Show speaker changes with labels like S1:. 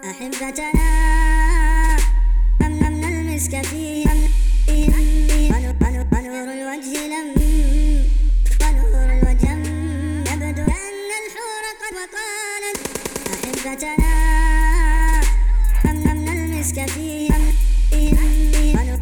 S1: أحبتنا من المسك فيه ونور الوجه لم ونور الوجه يبدو أن الحور قد وطالت. أحبتنا من المسك فيه